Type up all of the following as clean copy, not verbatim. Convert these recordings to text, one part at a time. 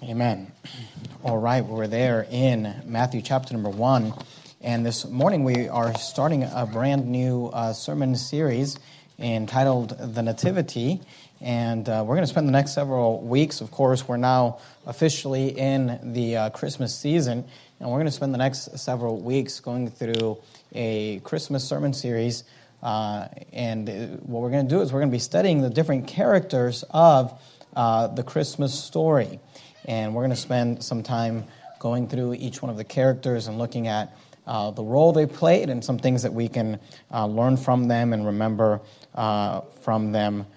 Amen. All right, we're there in Matthew chapter number 1, and this morning we are starting a brand new sermon series entitled The Nativity, and we're going to spend the next several weeks. Of course, we're now officially in the Christmas season, and we're going to spend the next several weeks going through a Christmas sermon series, and what we're going to do is we're going to be studying the different characters of the Christmas story. And we're going to spend some time going through each one of the characters and looking at the role they played and some things that we can learn from them and remember from them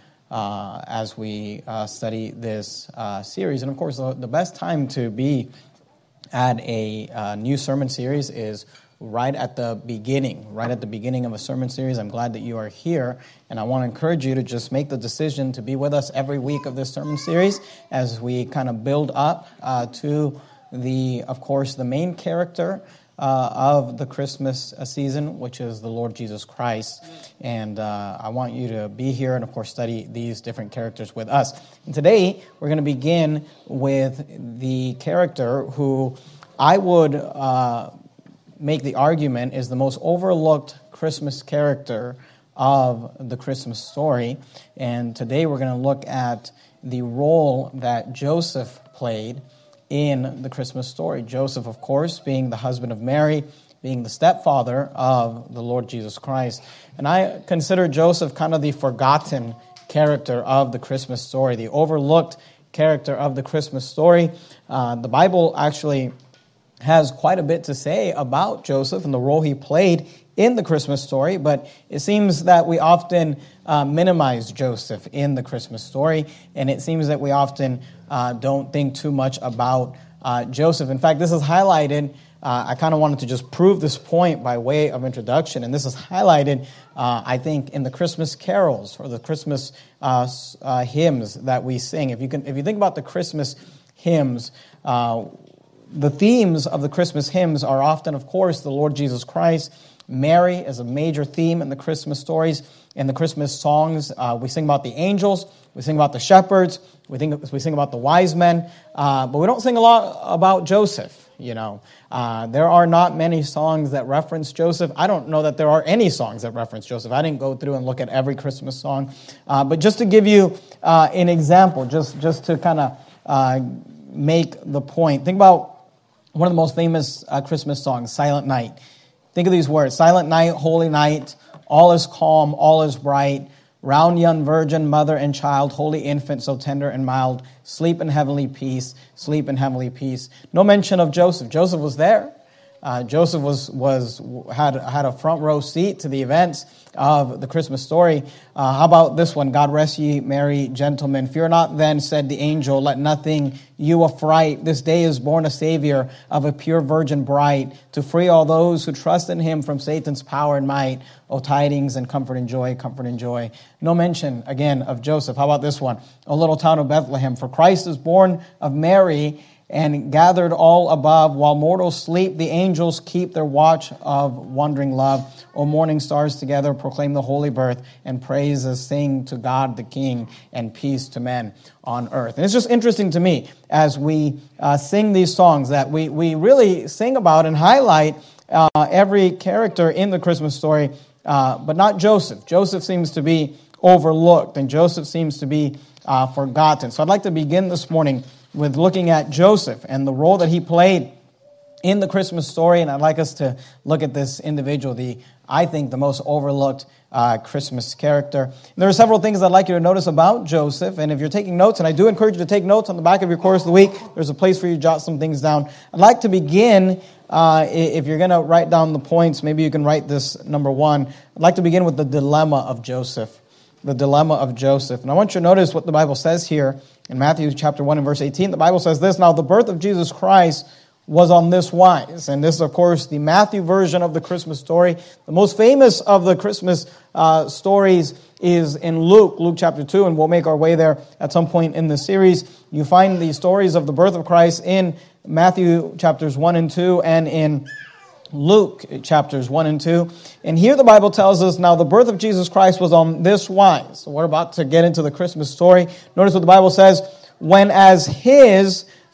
as we study this series. And of course, the best time to be at a new sermon series is right at the beginning of a sermon series. I'm glad that you are here, and I want to encourage you to just make the decision to be with us every week of this sermon series as we kind of build up to the main character of the Christmas season, which is the Lord Jesus Christ. And I want you to be here and, of course, study these different characters with us. And today, we're going to begin with the character who I would make the argument is the most overlooked Christmas character of the Christmas story. And today we're going to look at the role that Joseph played in the Christmas story. Joseph, of course, being the husband of Mary, being the stepfather of the Lord Jesus Christ. And I consider Joseph kind of the forgotten character of the Christmas story, the overlooked character of the Christmas story. The Bible actually has quite a bit to say about Joseph and the role he played in the Christmas story, but it seems that we often minimize Joseph in the Christmas story, and it seems that we often don't think too much about Joseph. In fact, this is highlighted, I kind of wanted to just prove this point by way of introduction, and this is highlighted, I think, in the Christmas carols or the Christmas hymns that we sing. If you think about the Christmas hymns, the themes of the Christmas hymns are often, of course, the Lord Jesus Christ. Mary is a major theme in the Christmas stories. In the Christmas songs, we sing about the angels, we sing about the shepherds, we sing about the wise men, but we don't sing a lot about Joseph. There are not many songs that reference Joseph. I don't know that there are any songs that reference Joseph. I didn't go through and look at every Christmas song, but just to give you an example, just to kind of make the point, think about one of the most famous Christmas songs, Silent Night. Think of these words: Silent night, holy night, all is calm, all is bright. Round young virgin, mother and child, holy infant, so tender and mild. Sleep in heavenly peace, sleep in heavenly peace. No mention of Joseph. Joseph was there. Joseph had a front row seat to the events of the Christmas story. How about this one? God rest ye merry gentlemen. Fear not then, said the angel, let nothing you affright. This day is born a Savior of a pure virgin bright, to free all those who trust in him from Satan's power and might. O tidings and comfort and joy, comfort and joy. No mention, again, of Joseph. How about this one? O little town of Bethlehem, for Christ is born of Mary, and gathered all above, while mortals sleep, the angels keep their watch of wondering love. O morning stars together proclaim the holy birth, and praises sing to God the King, and peace to men on earth. And it's just interesting to me as we sing these songs that we really sing about and highlight every character in the Christmas story, but not Joseph. Joseph seems to be overlooked, and Joseph seems to be forgotten. So I'd like to begin this morning with looking at Joseph and the role that he played in the Christmas story. And I'd like us to look at this individual, I think the most overlooked Christmas character. And there are several things I'd like you to notice about Joseph. And if you're taking notes, and I do encourage you to take notes on the back of your course of the week, there's a place for you to jot some things down. I'd like to begin, if you're going to write down the points, maybe you can write this number 1. I'd like to begin with the dilemma of Joseph. The dilemma of Joseph. And I want you to notice what the Bible says here in Matthew chapter 1 and verse 18. The Bible says this: Now the birth of Jesus Christ was on this wise. And this is, of course, the Matthew version of the Christmas story. The most famous of the Christmas stories is in Luke chapter 2, and we'll make our way there at some point in the series. You find the stories of the birth of Christ in Matthew chapters 1 and 2 and in Luke chapters 1 and 2. And here the Bible tells us, now the birth of Jesus Christ was on this wise. So we're about to get into the Christmas story. Notice what the Bible says: when as his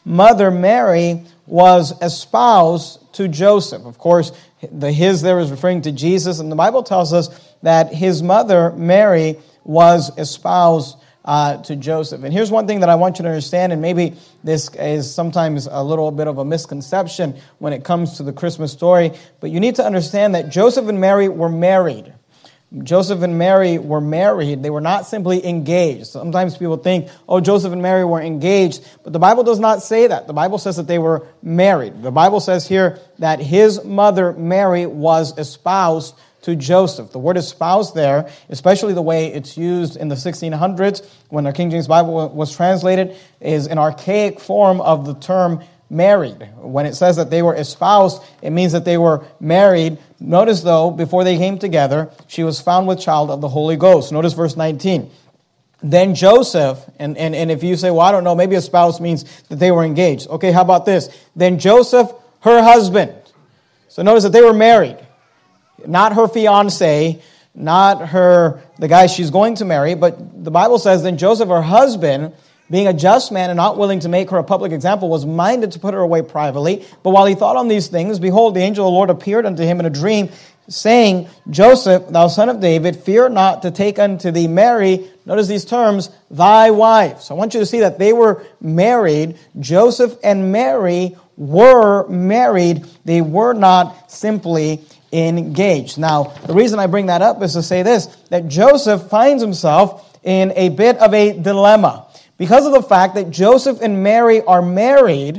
mother Mary was espoused to Joseph. Of course, the his there is referring to Jesus, and the Bible tells us that his mother Mary was espoused to Joseph. And here's one thing that I want you to understand, and maybe this is sometimes a little bit of a misconception when it comes to the Christmas story, but you need to understand that Joseph and Mary were married. Joseph and Mary were married. They were not simply engaged. Sometimes people think, oh, Joseph and Mary were engaged, but the Bible does not say that. The Bible says that they were married. The Bible says here that his mother Mary was espoused to Joseph. The word espoused there, especially the way it's used in the 1600s when the King James Bible was translated, is an archaic form of the term married. When it says that they were espoused, it means that they were married. Notice, though, before they came together, she was found with child of the Holy Ghost. Notice verse 19. Then Joseph, and if you say, well, I don't know, maybe espoused means that they were engaged. Okay, how about this? Then Joseph, her husband. So notice that they were married. Not her fiancé, not the guy she's going to marry, but the Bible says, then Joseph, her husband, being a just man and not willing to make her a public example, was minded to put her away privately. But while he thought on these things, behold, the angel of the Lord appeared unto him in a dream, saying, Joseph, thou son of David, fear not to take unto thee Mary, notice these terms, thy wife. So I want you to see that they were married. Joseph and Mary were married. They were not simply engaged. Now, the reason I bring that up is to say this, that Joseph finds himself in a bit of a dilemma because of the fact that Joseph and Mary are married,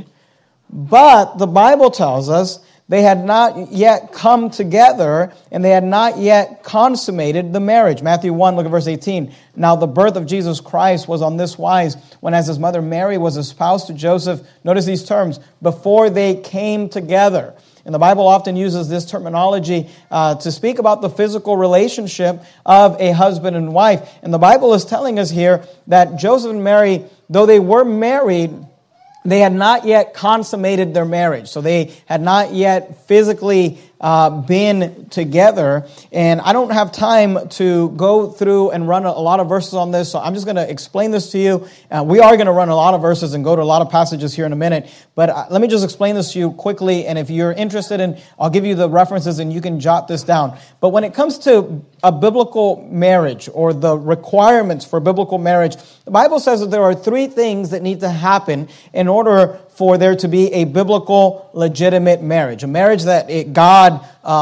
but the Bible tells us they had not yet come together and they had not yet consummated the marriage. Matthew 1, look at verse 18. Now the birth of Jesus Christ was on this wise, when as his mother Mary was espoused to Joseph, notice these terms, before they came together. And the Bible often uses this terminology to speak about the physical relationship of a husband and wife. And the Bible is telling us here that Joseph and Mary, though they were married, they had not yet consummated their marriage. So they had not yet physically been together. And I don't have time to go through and run a lot of verses on this, so I'm just going to explain this to you. We are going to run a lot of verses and go to a lot of passages here in a minute, but let me just explain this to you quickly, and if you're interested in, I'll give you the references and you can jot this down. But when it comes to a biblical marriage or the requirements for biblical marriage, the Bible says that there are three things that need to happen in order for there to be a biblical, legitimate marriage, a marriage that God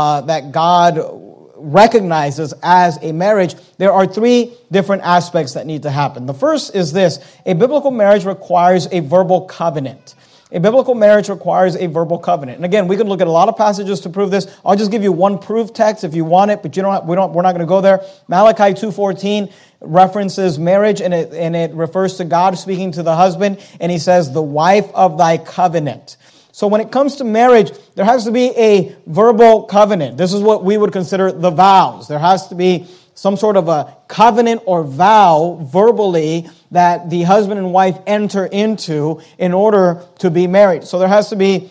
recognizes as a marriage. There are three different aspects that need to happen. The first is this: a biblical marriage requires a verbal covenant. A biblical marriage requires a verbal covenant. And again, we could look at a lot of passages to prove this. I'll just give you one proof text if you want it, but we're not going to go there. Malachi 2:14 references marriage, and it refers to God speaking to the husband, and he says, the wife of thy covenant. So when it comes to marriage, there has to be a verbal covenant. This is what we would consider the vows. There has to be some sort of a covenant or vow verbally that the husband and wife enter into in order to be married. So there has to be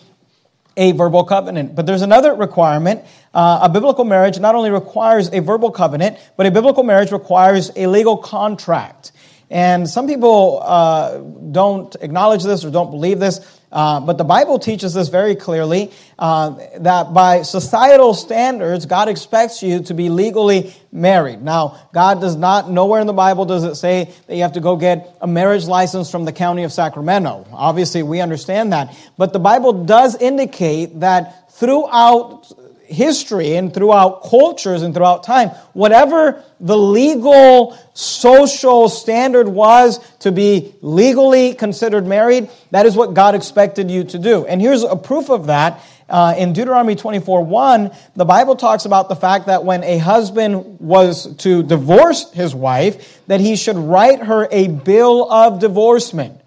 a verbal covenant. But there's another requirement. A biblical marriage not only requires a verbal covenant, but a biblical marriage requires a legal contract. And some people don't acknowledge this or don't believe this, but the Bible teaches this very clearly, that by societal standards, God expects you to be legally married. Now, God does not, nowhere in the Bible does it say that you have to go get a marriage license from the county of Sacramento. Obviously, we understand that. But the Bible does indicate that throughout history and throughout cultures and throughout time, whatever the legal social standard was to be legally considered married, that is what God expected you to do. And here's a proof of that. In Deuteronomy 24:1, the Bible talks about the fact that when a husband was to divorce his wife, that he should write her a bill of divorcement.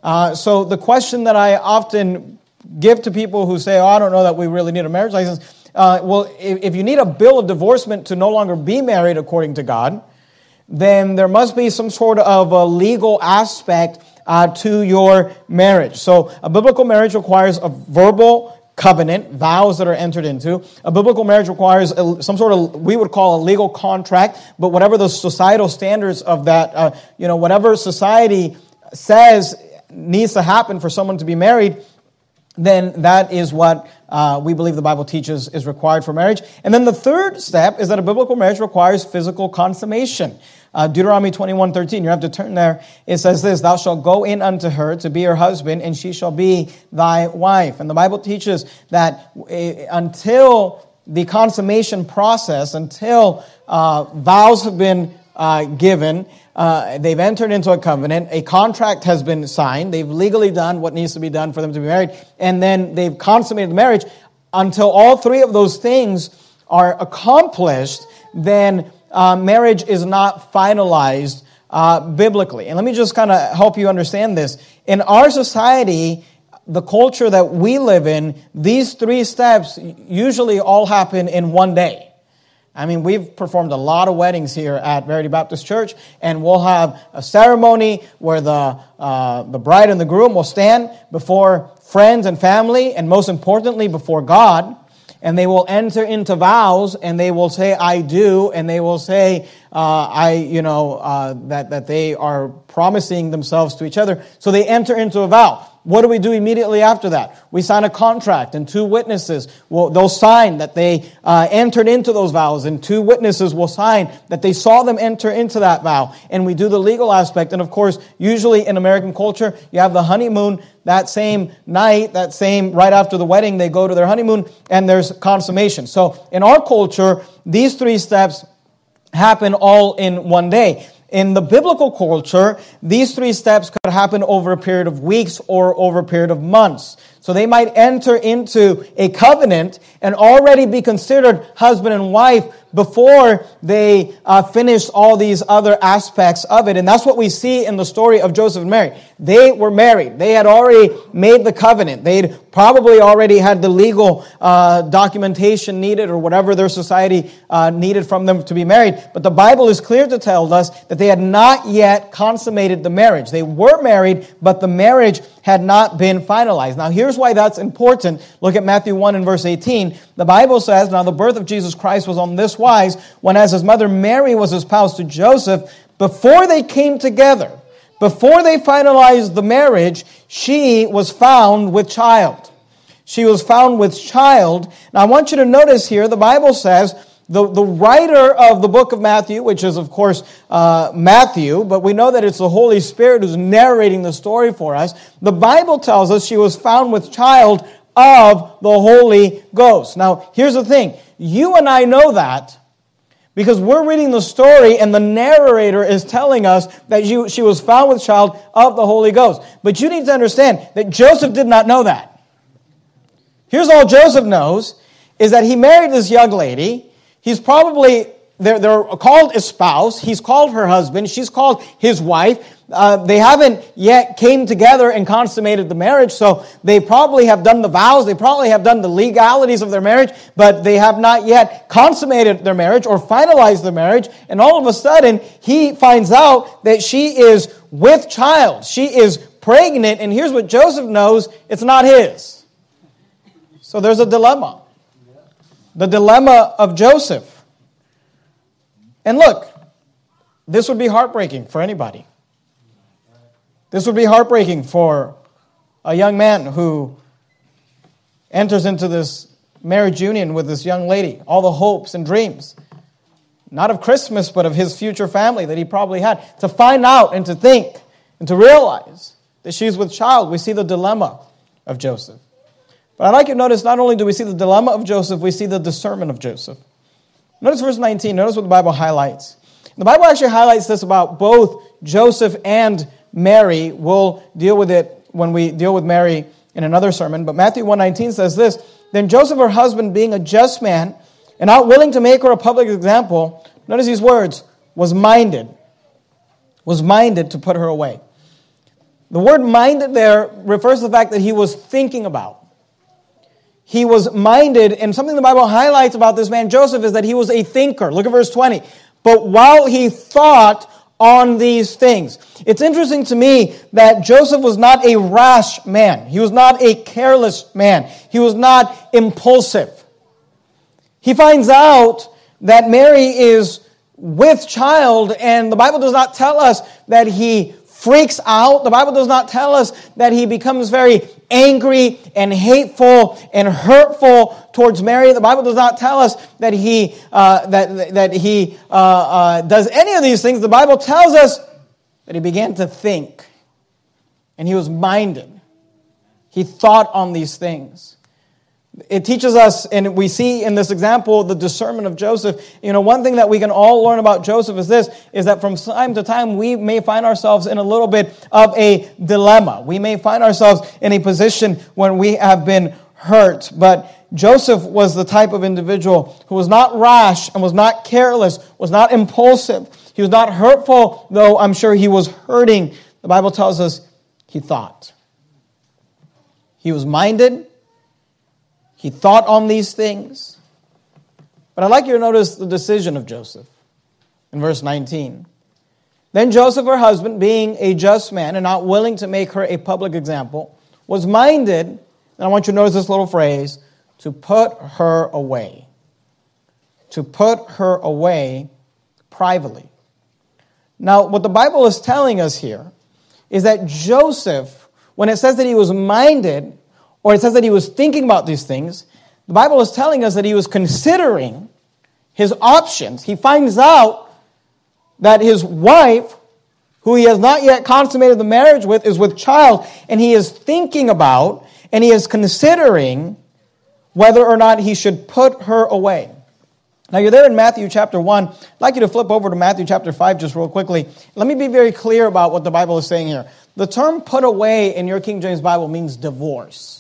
So the question that I often give to people who say, oh, I don't know that we really need a marriage license. Well, if you need a bill of divorcement to no longer be married according to God, then there must be some sort of a legal aspect to your marriage. So a biblical marriage requires a verbal covenant, vows that are entered into. A biblical marriage requires some sort of, we would call a legal contract, but whatever the societal standards of that, whatever society says needs to happen for someone to be married, then that is what we believe the Bible teaches is required for marriage. And then the third step is that a biblical marriage requires physical consummation. Deuteronomy 21:13, you have to turn there. It says this, "Thou shalt go in unto her to be her husband, and she shall be thy wife." And the Bible teaches that until the consummation process, until vows have been given, they've entered into a covenant, a contract has been signed, they've legally done what needs to be done for them to be married, and then they've consummated the marriage, until all three of those things are accomplished, then marriage is not finalized biblically. And let me just kind of help you understand this. In our society, the culture that we live in, these three steps usually all happen in one day. I mean, we've performed a lot of weddings here at Verity Baptist Church, and we'll have a ceremony where the bride and the groom will stand before friends and family, and most importantly, before God. And they will enter into vows, and they will say, "I do," and they will say, that they are promising themselves to each other. So they enter into a vow. What do we do immediately after that? We sign a contract, and two witnesses they'll sign that they entered into those vows, and two witnesses will sign that they saw them enter into that vow. And we do the legal aspect. And of course, usually in American culture, you have the honeymoon that same night, right after the wedding, they go to their honeymoon, and there's consummation. So in our culture, these three steps happen all in one day. In the biblical culture, these three steps could happen over a period of weeks or over a period of months. So they might enter into a covenant and already be considered husband and wife before they finish all these other aspects of it. And that's what we see in the story of Joseph and Mary. They were married. They had already made the covenant. They'd probably already had the legal documentation needed, or whatever their society needed from them to be married. But the Bible is clear to tell us that they had not yet consummated the marriage. They were married, but the marriage had not been finalized. Now, here's why that's important. Look at Matthew 1 and verse 18. The Bible says, "Now the birth of Jesus Christ was on this wise, when as his mother Mary was espoused to Joseph, before they came together, before they finalized the marriage, she was found with child." She was found with child. Now, I want you to notice here, the Bible says, the writer of the book of Matthew, which is, of course, Matthew, but we know that it's the Holy Spirit who's narrating the story for us. The Bible tells us she was found with child of the Holy Ghost. Now, here's the thing. You and I know that because we're reading the story, and the narrator is telling us that she was found with child of the Holy Ghost. But you need to understand that Joseph did not know that. Here's all Joseph knows, is that he married this young lady. He's probably, they're called espoused. He's called her husband. She's called his wife. They haven't yet came together and consummated the marriage, so they probably have done the vows. They probably have done the legalities of their marriage, but they have not yet consummated their marriage or finalized their marriage. And all of a sudden, he finds out that she is with child. She is pregnant, and here's what Joseph knows. It's not his. So there's a dilemma. The dilemma of Joseph. And look, this would be heartbreaking for anybody. This would be heartbreaking for a young man who enters into this marriage union with this young lady. All the hopes and dreams, not of Christmas, but of his future family that he probably had. To find out and to think and to realize that she's with child. We see the dilemma of Joseph. But I'd like you to notice, not only do we see the dilemma of Joseph, we see the discernment of Joseph. Notice verse 19. Notice what the Bible highlights. The Bible actually highlights this about both Joseph and Mary. We'll deal with it when we deal with Mary in another sermon. But Matthew 1:19 says this, "Then Joseph, her husband, being a just man, and not willing to make her a public example," notice these words, was minded to put her away. The word minded there refers to the fact that he was thinking about. He was minded, and something the Bible highlights about this man Joseph is that he was a thinker. Look at verse 20. "But while he thought on these things." It's interesting to me that Joseph was not a rash man. He was not a careless man. He was not impulsive. He finds out that Mary is with child, and the Bible does not tell us that he freaks out. The Bible does not tell us that he becomes very angry and hateful and hurtful towards Mary. The Bible does not tell us that he does any of these things. The Bible tells us that he began to think, and he was minded. He thought on these things. It teaches us, and we see in this example, the discernment of Joseph. One thing that we can all learn about Joseph is this, is that from time to time we may find ourselves in a little bit of a dilemma. We may find ourselves in a position when we have been hurt. But Joseph was the type of individual who was not rash and was not careless, was not impulsive. He was not hurtful, though I'm sure he was hurting. The Bible tells us he thought. He was minded. He thought on these things. But I'd like you to notice the decision of Joseph in verse 19. Then Joseph, her husband, being a just man and not willing to make her a public example, was minded, and I want you to notice this little phrase, to put her away. To put her away privately. Now, what the Bible is telling us here is that Joseph, when it says that he was minded, or it says that he was thinking about these things, the Bible is telling us that he was considering his options. He finds out that his wife, who he has not yet consummated the marriage with, is with child, and he is thinking about, and he is considering whether or not he should put her away. Now, you're there in Matthew chapter 1. I'd like you to flip over to Matthew chapter 5 just real quickly. Let me be very clear about what the Bible is saying here. The term put away in your King James Bible means divorce.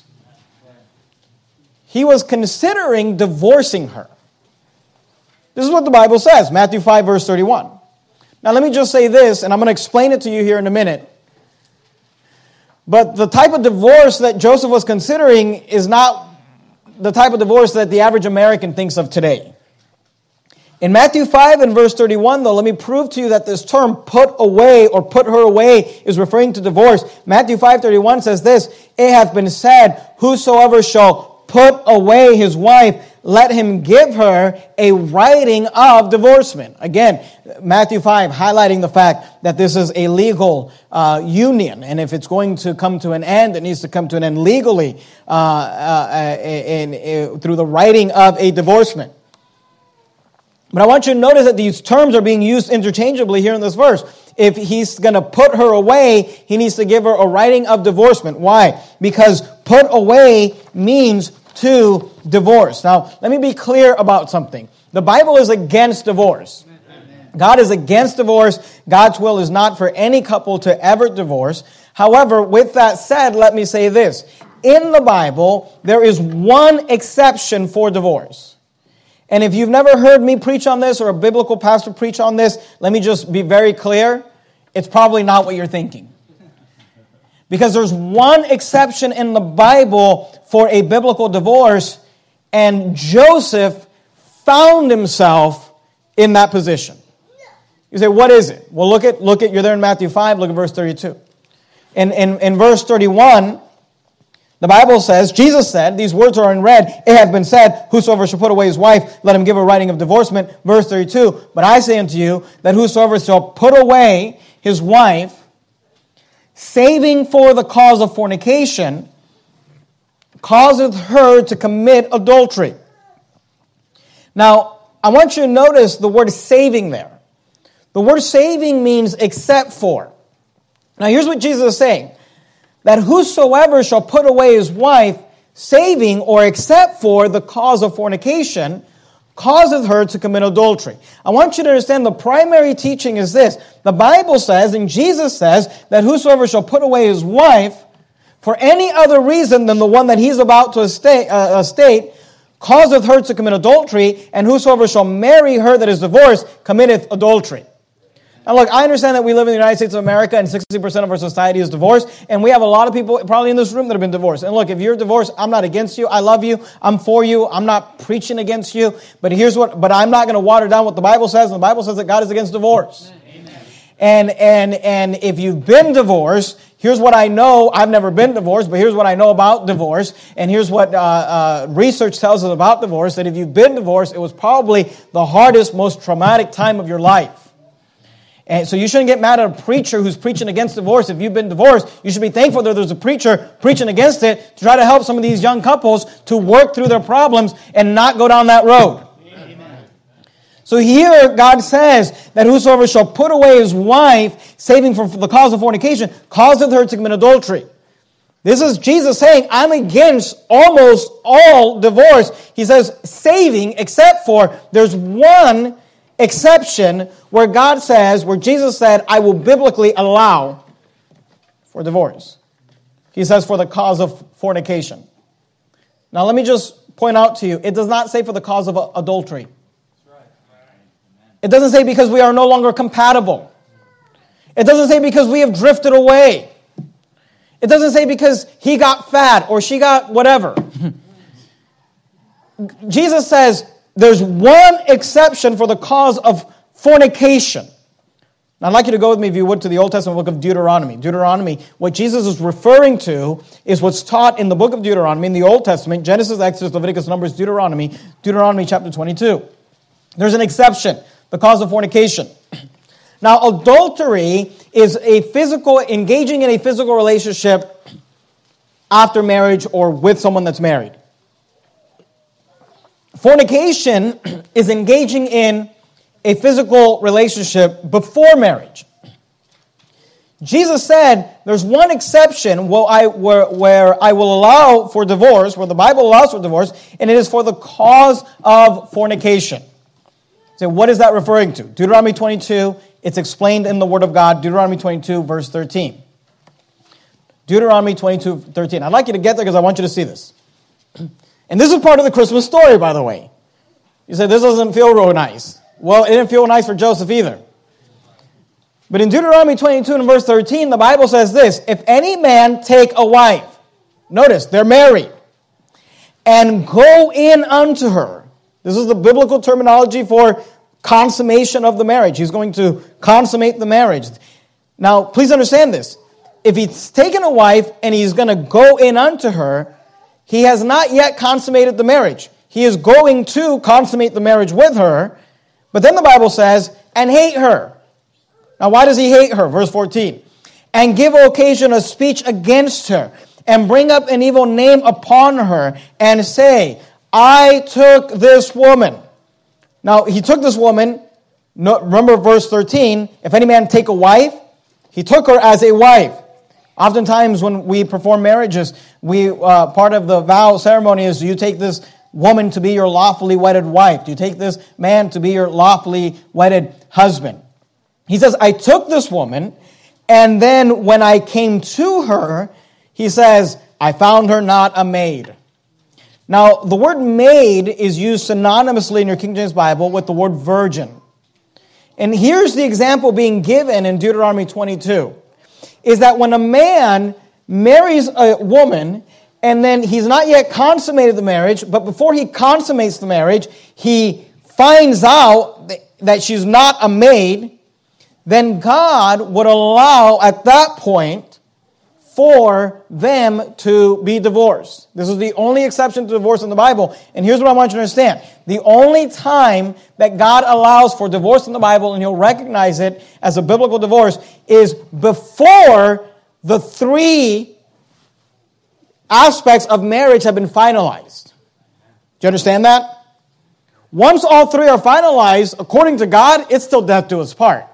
He was considering divorcing her. This is what the Bible says, Matthew 5, verse 31. Now, let me just say this, and I'm going to explain it to you here in a minute. But the type of divorce that Joseph was considering is not the type of divorce that the average American thinks of today. In Matthew 5 and verse 31, though, let me prove to you that this term put away or put her away is referring to divorce. Matthew 5:31 says this, it hath been said, whosoever shall put away his wife, let him give her a writing of divorcement. Again, Matthew 5 highlighting the fact that this is a legal union. And if it's going to come to an end, it needs to come to an end legally through the writing of a divorcement. But I want you to notice that these terms are being used interchangeably here in this verse. If he's going to put her away, he needs to give her a writing of divorcement. Why? Because put away means to divorce. Now, let me be clear about something. The Bible is against divorce. God is against divorce. God's will is not for any couple to ever divorce. However, with that said, let me say this. In the Bible, there is one exception for divorce. And if you've never heard me preach on this or a biblical pastor preach on this, let me just be very clear. It's probably not what you're thinking. Because there's one exception in the Bible for a biblical divorce, and Joseph found himself in that position. You say, what is it? Well, look at you're there in Matthew 5, look at verse 32. In verse 31, the Bible says, Jesus said, these words are in red, it hath been said, whosoever shall put away his wife, let him give a writing of divorcement. Verse 32, but I say unto you, that whosoever shall put away his wife, saving for the cause of fornication, causeth her to commit adultery. Now, I want you to notice the word saving there. The word saving means except for. Now, here's what Jesus is saying. That whosoever shall put away his wife, saving or except for the cause of fornication, causeth her to commit adultery. I want you to understand the primary teaching is this. The Bible says, and Jesus says, that whosoever shall put away his wife for any other reason than the one that he's about to state, causeth her to commit adultery, and whosoever shall marry her that is divorced committeth adultery. Now look, I understand that we live in the United States of America and 60% of our society is divorced, and we have a lot of people probably in this room that have been divorced. And look, if you're divorced, I'm not against you. I love you. I'm for you. I'm not preaching against you. But I'm not going to water down what the Bible says, and the Bible says that God is against divorce. Amen. And if you've been divorced, here's what I know. I've never been divorced, but here's what I know about divorce. And here's what research tells us about divorce, that if you've been divorced, it was probably the hardest, most traumatic time of your life. And so you shouldn't get mad at a preacher who's preaching against divorce. If you've been divorced, you should be thankful that there's a preacher preaching against it to try to help some of these young couples to work through their problems and not go down that road. Amen. So here God says that whosoever shall put away his wife, saving for the cause of fornication, causeth her to commit adultery. This is Jesus saying, I'm against almost all divorce. He says, saving, except for there's one exception where God says, where Jesus said, I will biblically allow for divorce. He says, for the cause of fornication. Now, let me just point out to you, it does not say for the cause of adultery. It doesn't say because we are no longer compatible. It doesn't say because we have drifted away. It doesn't say because he got fat or she got whatever. Jesus says there's one exception for the cause of fornication. Now, I'd like you to go with me, if you would, to the Old Testament book of Deuteronomy. Deuteronomy, what Jesus is referring to is what's taught in the book of Deuteronomy in the Old Testament, Genesis, Exodus, Leviticus, Numbers, Deuteronomy chapter 22. There's an exception, the cause of fornication. Now, adultery is a physical, engaging in a physical relationship after marriage or with someone that's married. Fornication is engaging in a physical relationship before marriage. Jesus said there's one exception where I will allow for divorce, where the Bible allows for divorce, and it is for the cause of fornication. So what is that referring to? Deuteronomy 22, it's explained in the Word of God, Deuteronomy 22, verse 13. Deuteronomy 22, 13. I'd like you to get there because I want you to see this. And this is part of the Christmas story, by the way. You say, this doesn't feel real nice. Well, it didn't feel nice for Joseph either. But in Deuteronomy 22 and verse 13, the Bible says this, if any man take a wife, notice, they're married, and go in unto her. This is the biblical terminology for consummation of the marriage. He's going to consummate the marriage. Now, please understand this. If he's taken a wife and he's going to go in unto her, he has not yet consummated the marriage. He is going to consummate the marriage with her, but then the Bible says, and hate her. Now, why does he hate her? Verse 14. And give occasion of speech against her, and bring up an evil name upon her, and say, I took this woman. Now, he took this woman. Remember verse 13. If any man take a wife, he took her as a wife. Oftentimes when we perform marriages, part of the vow ceremony is, do you take this woman to be your lawfully wedded wife? Do you take this man to be your lawfully wedded husband? He says, I took this woman, and then when I came to her, he says, I found her not a maid. Now, the word maid is used synonymously in your King James Bible with the word virgin. And here's the example being given in Deuteronomy 22, is that when a man marries a woman, and then he's not yet consummated the marriage, but before he consummates the marriage, he finds out that she's not a maid, then God would allow at that point for them to be divorced. This is the only exception to divorce in the Bible. And here's what I want you to understand. The only time that God allows for divorce in the Bible, and you'll recognize it as a biblical divorce, is before the three aspects of marriage have been finalized. Do you understand that? Once all three are finalized, according to God, it's still death do us part.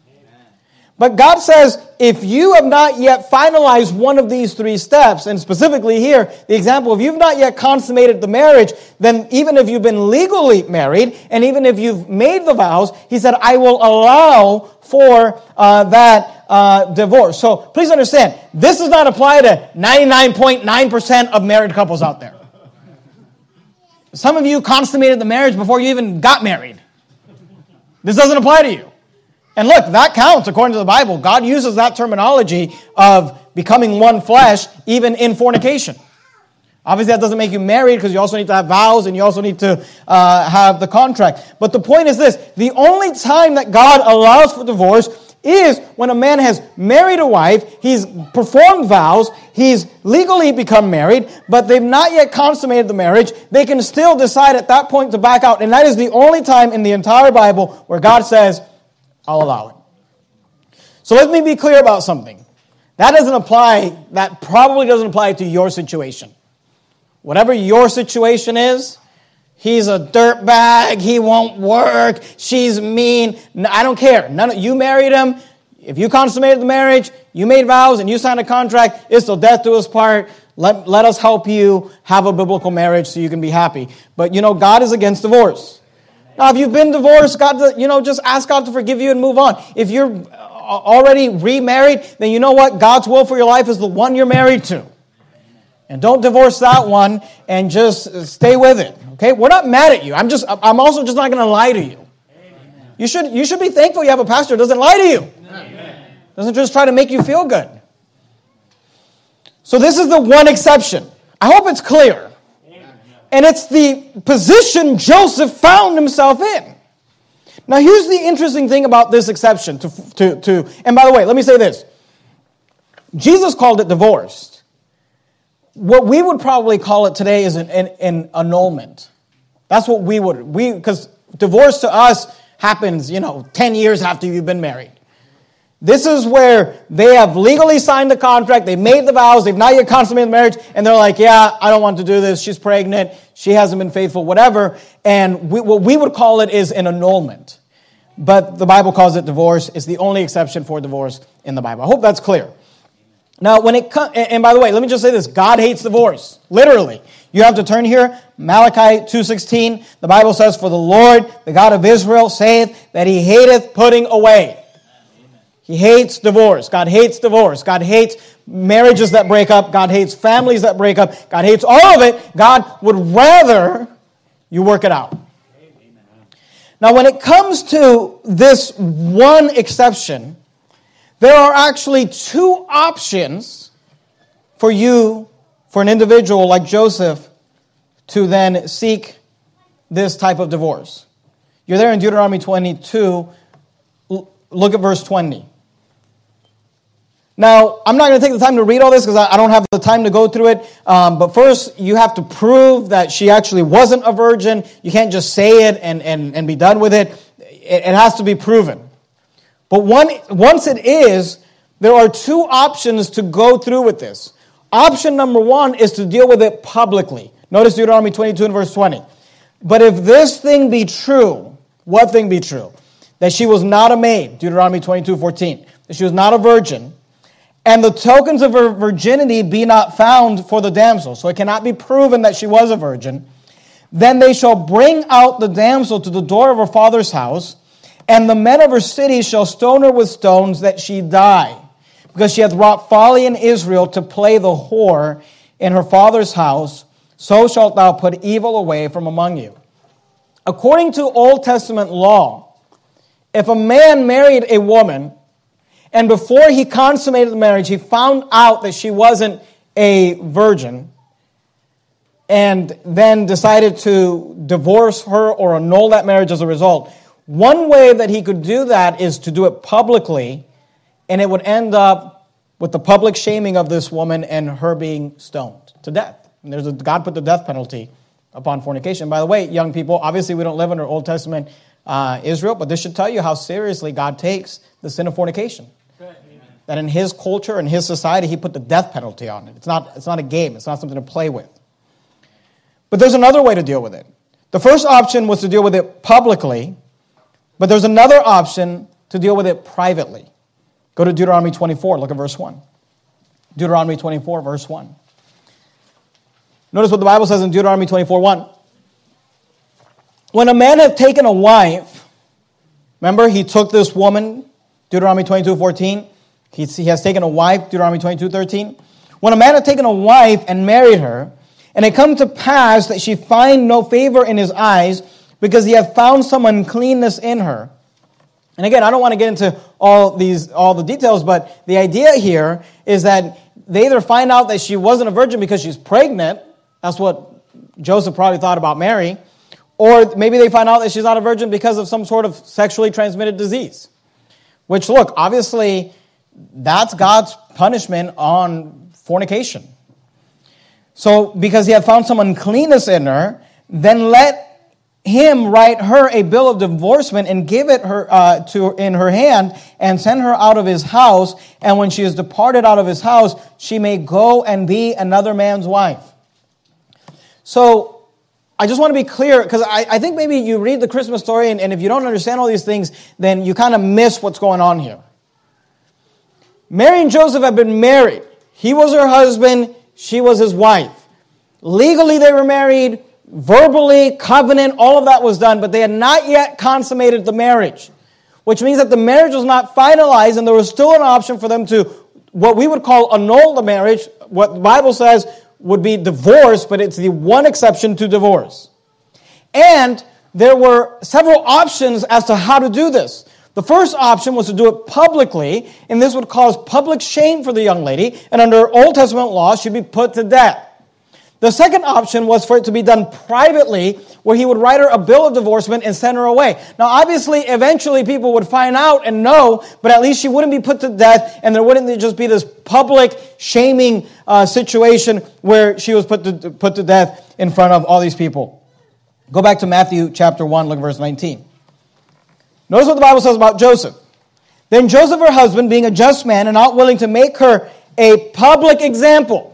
But God says, if you have not yet finalized one of these three steps, and specifically here, the example, if you've not yet consummated the marriage, then even if you've been legally married, and even if you've made the vows, he said, I will allow for that divorce. So please understand, this does not apply to 99.9% of married couples out there. Some of you consummated the marriage before you even got married. This doesn't apply to you. And look, that counts according to the Bible. God uses that terminology of becoming one flesh even in fornication. Obviously, that doesn't make you married because you also need to have vows and you also need to have the contract. But the point is this. The only time that God allows for divorce is when a man has married a wife, he's performed vows, he's legally become married, but they've not yet consummated the marriage. They can still decide at that point to back out. And that is the only time in the entire Bible where God says, I'll allow it. So let me be clear about something. That probably doesn't apply to your situation. Whatever your situation is, he's a dirtbag, he won't work, she's mean. No, I don't care. You married him. If you consummated the marriage, you made vows and you signed a contract, it's till death do us part. Let us help you have a biblical marriage so you can be happy. But God is against divorce. Now, if you've been divorced, just ask God to forgive you and move on. If you're already remarried, then you know what? God's will for your life is the one you're married to. And don't divorce that one and just stay with it. Okay? We're not mad at you. I'm also just not going to lie to you. You should be thankful you have a pastor who doesn't lie to you. Doesn't just try to make you feel good. So this is the one exception. I hope it's clear. And it's the position Joseph found himself in. Now here's the interesting thing about this exception. And by the way, let me say this. Jesus called it divorced. What we would probably call it today is an annulment. That's what because divorce to us happens, 10 years after you've been married. This is where they have legally signed the contract, they made the vows, they've not yet consummated the marriage, and they're like, yeah, I don't want to do this, she's pregnant, she hasn't been faithful, whatever. And what we would call it is an annulment. But the Bible calls it divorce. It's the only exception for divorce in the Bible. I hope that's clear. Now, and by the way, let me just say this, God hates divorce, literally. You have to turn here, Malachi 2:16, the Bible says, for the Lord, the God of Israel, saith that he hateth putting away. He hates divorce. God hates divorce. God hates marriages that break up. God hates families that break up. God hates all of it. God would rather you work it out. Now, when it comes to this one exception, there are actually two options for an individual like Joseph, to then seek this type of divorce. You're there in Deuteronomy 22. Look at verse 20. Now, I'm not going to take the time to read all this because I don't have the time to go through it. But first, you have to prove that she actually wasn't a virgin. You can't just say it and be done with it. It has to be proven. But once it is, there are two options to go through with this. Option number one is to deal with it publicly. Notice Deuteronomy 22 and verse 20. But if this thing be true, what thing be true? That she was not a maid, Deuteronomy 22:14. That she was not a virgin, and the tokens of her virginity be not found for the damsel, so it cannot be proven that she was a virgin, then they shall bring out the damsel to the door of her father's house, and the men of her city shall stone her with stones that she die, because she hath wrought folly in Israel to play the whore in her father's house, so shalt thou put evil away from among you. According to Old Testament law, if a man married a woman, and before he consummated the marriage, he found out that she wasn't a virgin, and then decided to divorce her or annul that marriage as a result, one way that he could do that is to do it publicly, and it would end up with the public shaming of this woman and her being stoned to death. And God put the death penalty upon fornication. By the way, young people, obviously we don't live under Old Testament Israel, but this should tell you how seriously God takes the sin of fornication. That in his culture and his society, he put the death penalty on it. It's not a game. It's not something to play with. But there's another way to deal with it. The first option was to deal with it publicly, but there's another option to deal with it privately. Go to Deuteronomy 24. Look at verse 1. Deuteronomy 24, verse 1. Notice what the Bible says in Deuteronomy 24:1. When a man hath taken a wife, remember he took this woman, Deuteronomy 22:14. He has taken a wife, Deuteronomy 22:13. When a man hath taken a wife and married her, and it come to pass that she find no favor in his eyes, because he hath found some uncleanness in her. And again, I don't want to get into all the details, but the idea here is that they either find out that she wasn't a virgin because she's pregnant. That's what Joseph probably thought about Mary. Or maybe they find out that she's not a virgin because of some sort of sexually transmitted disease. Which, look, obviously, that's God's punishment on fornication. So, because he had found some uncleanness in her, then let him write her a bill of divorcement and give it her in her hand and send her out of his house. And when she is departed out of his house, she may go and be another man's wife. So I just want to be clear, because I think maybe you read the Christmas story, and if you don't understand all these things, then you kind of miss what's going on here. Mary and Joseph have been married. He was her husband, she was his wife. Legally they were married, verbally, covenant, all of that was done, but they had not yet consummated the marriage, which means that the marriage was not finalized, and there was still an option for them to, what we would call, annul the marriage. What the Bible says would be divorce, but it's the one exception to divorce. And there were several options as to how to do this. The first option was to do it publicly, and this would cause public shame for the young lady, and under Old Testament law, she'd be put to death. The second option was for it to be done privately, where he would write her a bill of divorcement and send her away. Now, obviously, eventually people would find out and know, but at least she wouldn't be put to death, and there wouldn't just be this public shaming situation where she was put to death in front of all these people. Go back to Matthew chapter 1, look at verse 19. Notice what the Bible says about Joseph. Then Joseph, her husband, being a just man and not willing to make her a public example.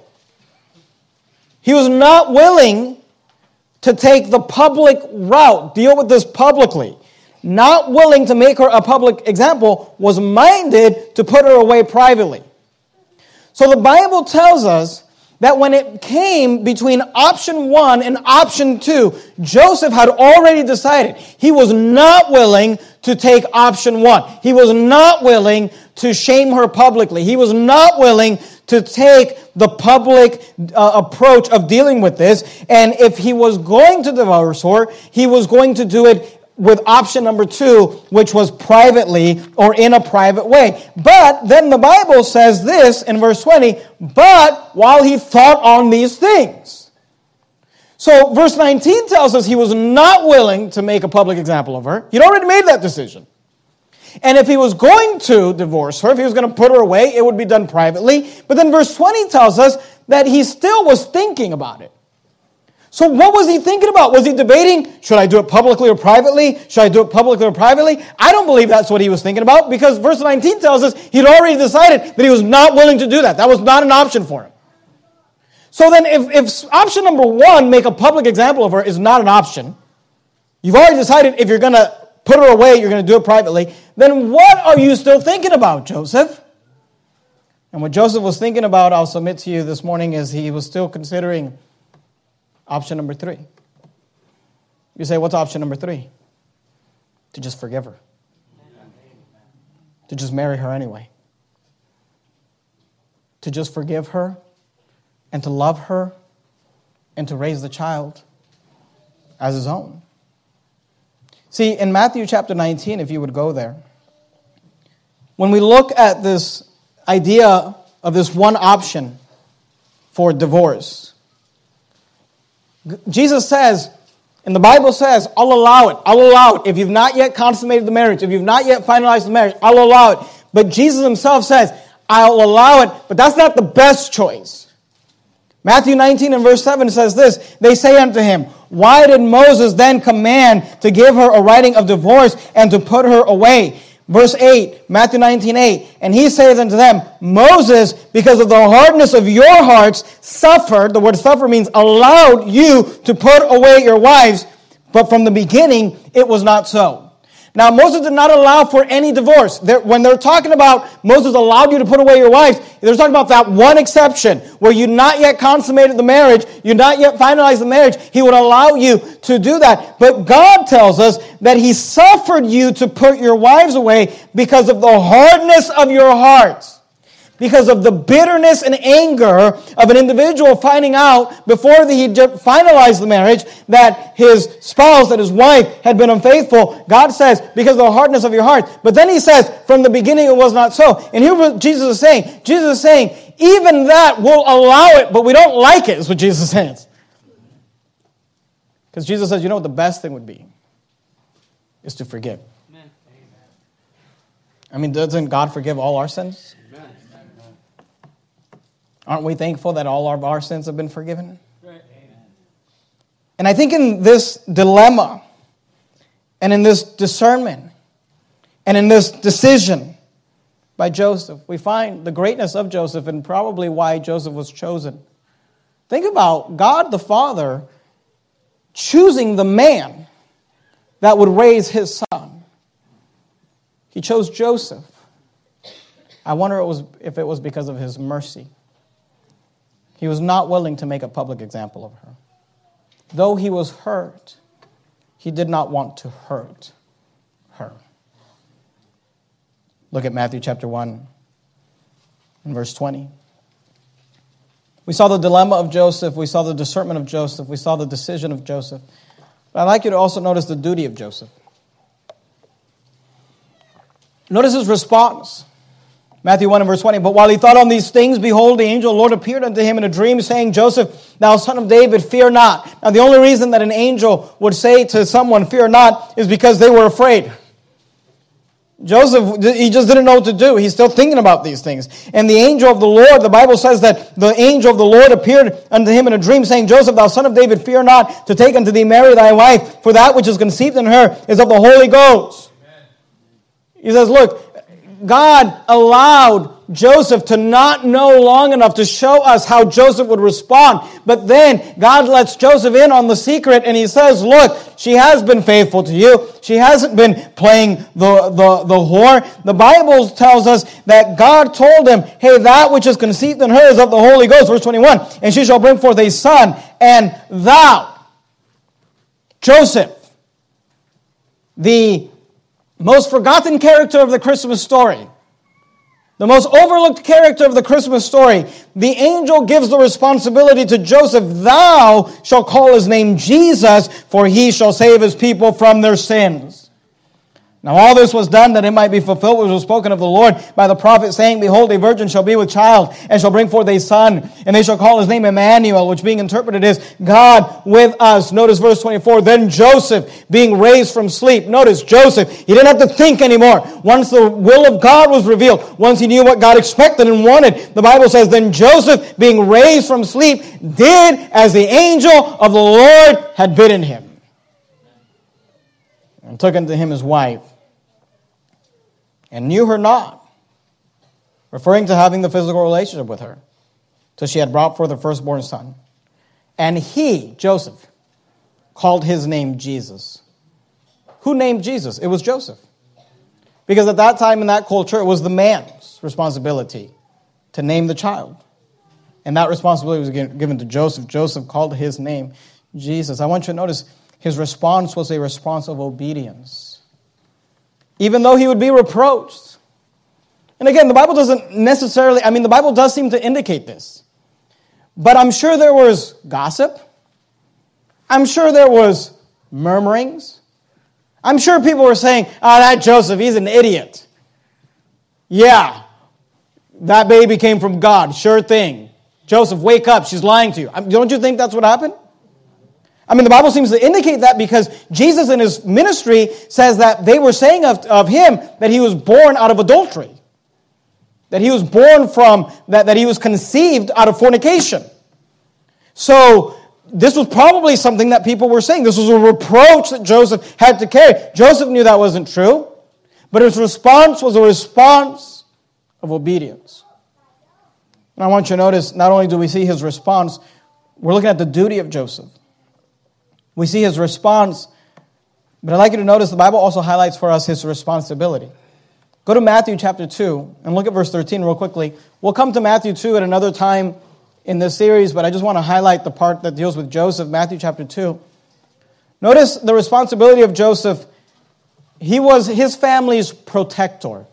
He was not willing to take the public route, deal with this publicly. Not willing to make her a public example, was minded to put her away privately. So the Bible tells us that when it came between option 1 and option 2, Joseph had already decided he was not willing to take option 1. He was not willing to shame her publicly. He was not willing to take the public approach of dealing with this. And if he was going to divorce her, he was going to do it with option number 2, which was privately or in a private way. But then the Bible says this in verse 20, but while he thought on these things. So verse 19 tells us he was not willing to make a public example of her. He'd already made that decision. And if he was going to divorce her, if he was going to put her away, it would be done privately. But then verse 20 tells us that he still was thinking about it. So what was he thinking about? Was he debating, should I do it publicly or privately? Should I do it publicly or privately? I don't believe that's what he was thinking about, because verse 19 tells us he'd already decided that he was not willing to do that. That was not an option for him. So then if option number 1, make a public example of her, is not an option, you've already decided if you're going to put her away, you're going to do it privately, then what are you still thinking about, Joseph? And what Joseph was thinking about, I'll submit to you this morning, is he was still considering option number 3. You say, what's option number 3? To just forgive her. To just marry her anyway. To just forgive her and to love her and to raise the child as his own. See, in Matthew chapter 19, if you would go there, when we look at this idea of this one option for divorce, Jesus says, and the Bible says, I'll allow it. If you've not yet consummated the marriage, if you've not yet finalized the marriage, I'll allow it. But Jesus himself says, I'll allow it, but that's not the best choice. Matthew 19 and verse 7 says this, they say unto him, why did Moses then command to give her a writing of divorce and to put her away? Verse 8, Matthew 19:8, and he saith unto them, Moses, because of the hardness of your hearts, suffered, the word suffer means allowed you to put away your wives, but from the beginning it was not so. Now, Moses did not allow for any divorce. When they're talking about Moses allowed you to put away your wives, they're talking about that one exception where you not yet consummated the marriage, you not yet finalized the marriage. He would allow you to do that. But God tells us that he suffered you to put your wives away because of the hardness of your hearts. Because of the bitterness and anger of an individual finding out before he finalized the marriage that his spouse, that his wife had been unfaithful. God says, because of the hardness of your heart. But then he says, from the beginning it was not so. And here's what Jesus is saying. Jesus is saying, even that we'll allow it, but we don't like it, is what Jesus says. Because Jesus says, you know what the best thing would be? Is to forgive. Amen. I mean, doesn't God forgive all our sins? Aren't we thankful that all of our sins have been forgiven? Right. And I think in this dilemma and in this discernment and in this decision by Joseph. We find the greatness of Joseph and probably why Joseph was chosen. Think about God the Father choosing the man that would raise his son. He chose Joseph. I wonder if it was because of his mercy. He was not willing to make a public example of her. Though he was hurt, he did not want to hurt her. Look at Matthew chapter 1 and verse 20. We saw the dilemma of Joseph. We saw the discernment of Joseph. We saw the decision of Joseph. But I'd like you to also notice the duty of Joseph. Notice his response. Matthew 1 and verse 20. But while he thought on these things, behold, the angel of the Lord appeared unto him in a dream, saying, Joseph, thou son of David, fear not. Now the only reason that an angel would say to someone, fear not, is because they were afraid. Joseph, he just didn't know what to do. He's still thinking about these things. And the angel of the Lord, the Bible says that the angel of the Lord appeared unto him in a dream, saying, Joseph, thou son of David, fear not to take unto thee Mary thy wife, for that which is conceived in her is of the Holy Ghost. Amen. He says, look, God allowed Joseph to not know long enough to show us how Joseph would respond. But then God lets Joseph in on the secret and he says, look, she has been faithful to you. She hasn't been playing the whore. The Bible tells us that God told him, hey, that which is conceived in her is of the Holy Ghost. Verse 21, and she shall bring forth a son, and thou, Joseph, the most forgotten character of the Christmas story, the most overlooked character of the Christmas story, the angel gives the responsibility to Joseph, thou shalt call his name Jesus, for he shall save his people from their sins. Now all this was done that it might be fulfilled which was spoken of the Lord by the prophet, saying, behold, a virgin shall be with child, and shall bring forth a son, and they shall call his name Emmanuel, which being interpreted is God with us. Notice verse 24, then Joseph, being raised from sleep. Notice Joseph, he didn't have to think anymore. Once the will of God was revealed, once he knew what God expected and wanted, the Bible says, then Joseph, being raised from sleep, did as the angel of the Lord had bidden him, and took unto him his wife, and knew her not, referring to having the physical relationship with her, till she had brought forth her firstborn son. And he, Joseph, called his name Jesus. Who named Jesus? It was Joseph. Because at that time in that culture, it was the man's responsibility to name the child. And that responsibility was given to Joseph. Joseph called his name Jesus. I want you to notice his response was a response of obedience. Even though he would be reproached. And again, the Bible doesn't necessarily, the Bible does seem to indicate this. But I'm sure there was gossip. I'm sure there was murmurings. I'm sure people were saying, that Joseph, he's an idiot. Yeah, that baby came from God, sure thing. Joseph, wake up, she's lying to you. Don't you think that's what happened? The Bible seems to indicate that because Jesus in his ministry says that they were saying of him that he was born out of adultery. That he was born from, that he was conceived out of fornication. So this was probably something that people were saying. This was a reproach that Joseph had to carry. Joseph knew that wasn't true, but his response was a response of obedience. And I want you to notice, not only do we see his response, we're looking at the duty of Joseph. We see his response, but I'd like you to notice the Bible also highlights for us his responsibility. Go to Matthew chapter 2 and look at verse 13 real quickly. We'll come to Matthew 2 at another time in this series, but I just want to highlight the part that deals with Joseph, Matthew chapter 2. Notice the responsibility of Joseph. He was his family's protector.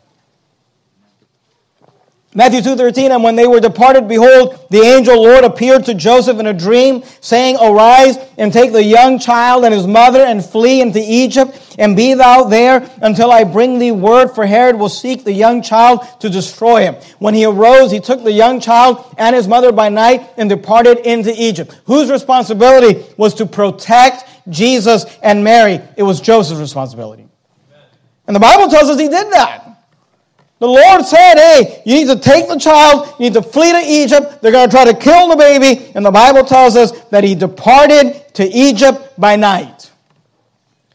Matthew 2:13, and when they were departed, behold, the angel Lord appeared to Joseph in a dream, saying, arise and take the young child and his mother and flee into Egypt, and be thou there until I bring thee word, for Herod will seek the young child to destroy him. When he arose, he took the young child and his mother by night and departed into Egypt. Whose responsibility was to protect Jesus and Mary? It was Joseph's responsibility. And the Bible tells us he did that. The Lord said, hey, you need to take the child, you need to flee to Egypt, they're going to try to kill the baby, and the Bible tells us that he departed to Egypt by night.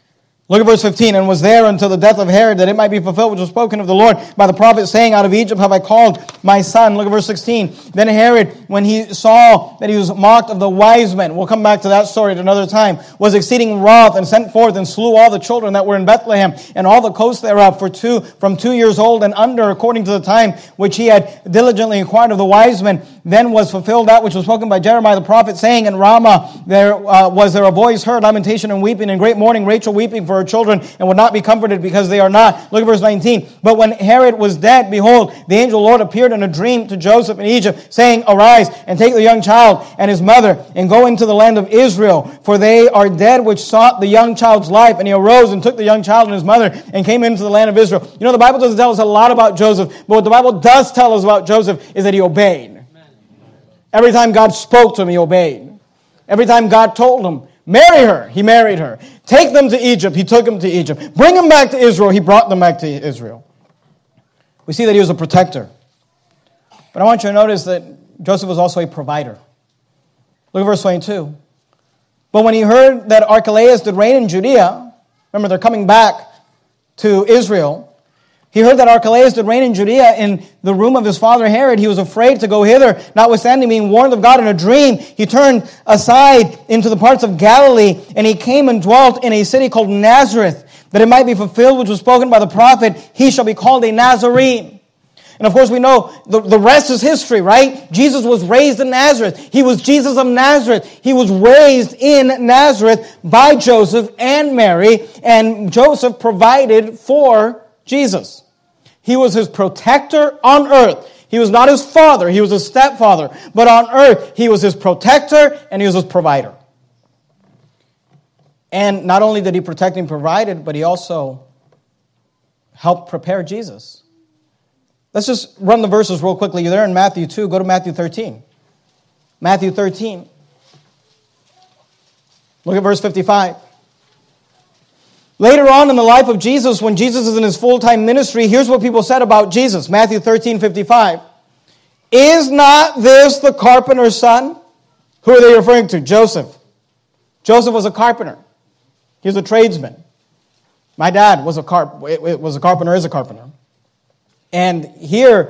Look at verse 15. And was there until the death of Herod, that it might be fulfilled which was spoken of the Lord by the prophet, saying, out of Egypt have I called my son. Look at verse 16. Then Herod, when he saw that he was mocked of the wise men, we'll come back to that story at another time, was exceeding wroth, and sent forth and slew all the children that were in Bethlehem, and all the coasts thereof from 2 years old and under, according to the time which he had diligently inquired of the wise men. Then was fulfilled that which was spoken by Jeremiah the prophet, saying, in Ramah was there a voice heard, lamentation and weeping, and great mourning, Rachel weeping for her children, and would not be comforted because they are not. Look at verse 19. But when Herod was dead, behold, the angel of the Lord appeared in a dream to Joseph in Egypt, saying, arise, and take the young child and his mother, and go into the land of Israel, for they are dead which sought the young child's life. And he arose and took the young child and his mother, and came into the land of Israel. You know, the Bible doesn't tell us a lot about Joseph, but what the Bible does tell us about Joseph is that he obeyed. Every time God spoke to him, he obeyed. Every time God told him, marry her, he married her. Take them to Egypt, he took them to Egypt. Bring them back to Israel, he brought them back to Israel. We see that he was a protector. But I want you to notice that Joseph was also a provider. Look at verse 22. But when he heard that Archelaus did reign in Judea, remember they're coming back to Israel, he heard that Archelaus did reign in Judea in the room of his father Herod. He was afraid to go hither, notwithstanding being warned of God in a dream. He turned aside into the parts of Galilee, and he came and dwelt in a city called Nazareth, that it might be fulfilled which was spoken by the prophet, he shall be called a Nazarene. And of course we know the rest is history, right? Jesus was raised in Nazareth. He was Jesus of Nazareth. He was raised in Nazareth by Joseph and Mary, and Joseph provided for Jesus. He was his protector on earth. He was not his father, he was his stepfather. But on earth, he was his protector and he was his provider. And not only did he protect and provide, but he also helped prepare Jesus. Let's just run the verses real quickly. You're there in Matthew 2. Go to Matthew 13. Matthew 13. Look at verse 55. Later on in the life of Jesus, when Jesus is in his full-time ministry, here's what people said about Jesus. Matthew 13:55. Is not this the carpenter's son? Who are they referring to? Joseph. Joseph was a carpenter. He was a tradesman. My dad was a carpenter, is a carpenter. And here,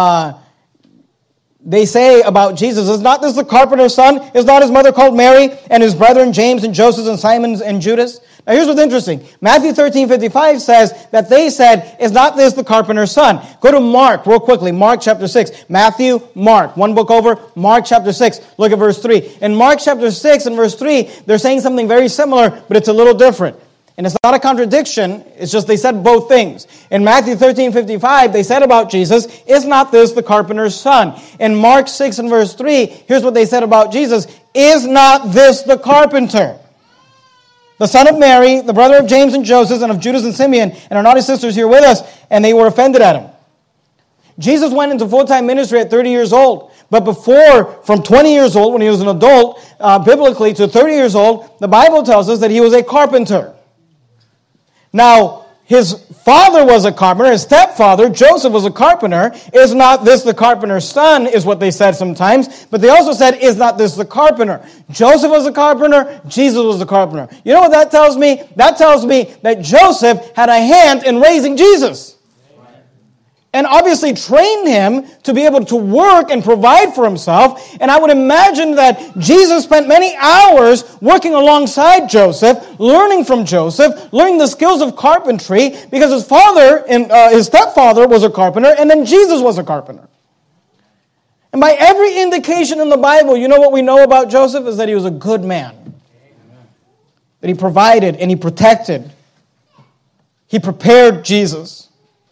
they say about Jesus, is not this the carpenter's son? Is not his mother called Mary, and his brethren James and Joseph and Simon and Judas? Now here's what's interesting. Matthew 13:55 says that they said, is not this the carpenter's son? Go to Mark real quickly. Mark chapter 6. Matthew, Mark. One book over. Mark chapter 6. Look at verse 3. In Mark chapter 6 and verse 3, they're saying something very similar, but it's a little different. And it's not a contradiction, it's just they said both things. In Matthew 13:55, they said about Jesus, is not this the carpenter's son? In Mark 6 and verse 3, here's what they said about Jesus, is not this the carpenter? The son of Mary, the brother of James and Joseph, and of Judas and Simeon, and are not his sisters here with us? And they were offended at him. Jesus went into full-time ministry at 30 years old. But before, from 20 years old, when he was an adult, biblically, to 30 years old, the Bible tells us that he was a carpenter. Now, his father was a carpenter, his stepfather, Joseph, was a carpenter. Is not this the carpenter's son, is what they said sometimes. But they also said, is not this the carpenter? Joseph was a carpenter, Jesus was a carpenter. You know what that tells me? That tells me that Joseph had a hand in raising Jesus. And obviously trained him to be able to work and provide for himself. And I would imagine that Jesus spent many hours working alongside Joseph, learning from Joseph, learning the skills of carpentry, because his father and his stepfather was a carpenter, and then Jesus was a carpenter. And by every indication in the Bible, you know what we know about Joseph is that he was a good man. That he provided and he protected. He prepared Jesus.